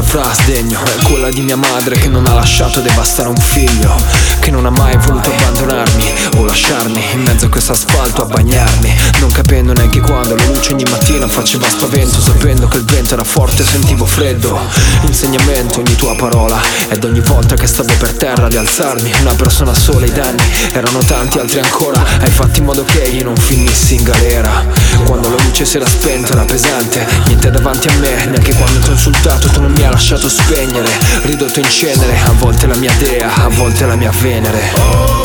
avrà sdegno. È quella di mia madre che non ha lasciato devastare un figlio, che non ha mai voluto abbandonarmi o lasciarmi in mezzo a questo asfalto a bagnarmi, non capendo neanche quando la luce ogni mattina faceva spavento, sapendo che il vento era forte sentivo freddo. Insegnamento ogni tua parola, ed ogni volta che stavo per terra ad alzarmi, una persona sola, i danni erano tanti, altri ancora. Hai fatto in modo che io non finissi in galera. Quando la luce si era spenta era pesante, niente davanti a me, neanche quando ti ho insultato tu non mi hai lasciato spegnere. Ridotto in cenere, a volte la mia dea, a volte la mia Venere.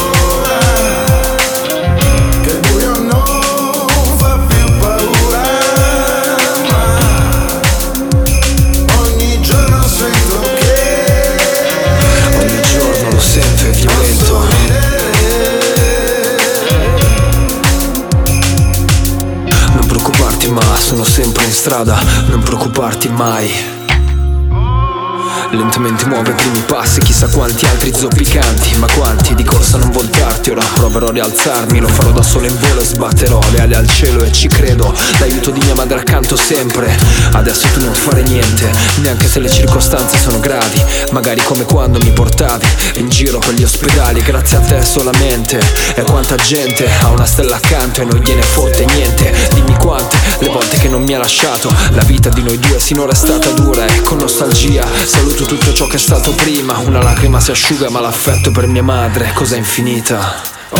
Ma sono sempre in strada, non preoccuparti mai. Lentamente muove i primi passi, chissà quanti altri zoppicanti, ma quanti di corsa non voltarti. Ora proverò a rialzarmi, lo farò da solo in volo e sbatterò le ali al cielo e ci credo. L'aiuto di mia madre accanto sempre. Adesso tu non fare niente, neanche se le circostanze sono gravi, magari come quando mi portavi in giro per gli ospedali. Grazie a te solamente, e quanta gente ha una stella accanto e non gliene fotte niente. Dimmi quante le volte che non mi ha lasciato. La vita di noi due sinora è stata dura e con nostalgia saluto tutto ciò che è stato prima. Una lacrima si asciuga ma l'affetto per mia madre è cosa infinita.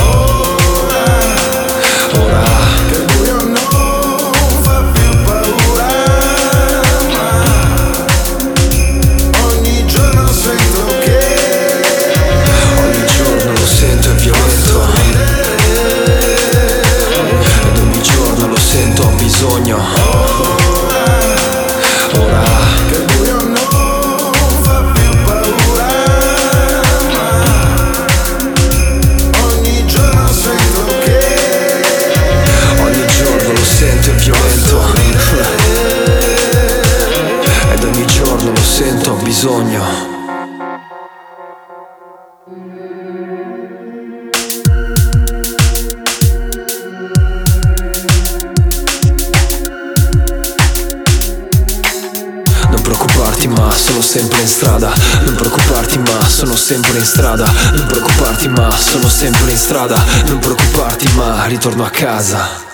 Ora che il buio non fa più paura, ma ogni giorno sento che ogni giorno lo sento è violento, ed ogni giorno lo sento ho bisogno. Ed ogni giorno lo sento, ho bisogno. Non preoccuparti ma sono sempre in strada. Non preoccuparti ma sono sempre in strada. Non preoccuparti ma sono sempre in strada. Non preoccuparti ma ritorno a casa.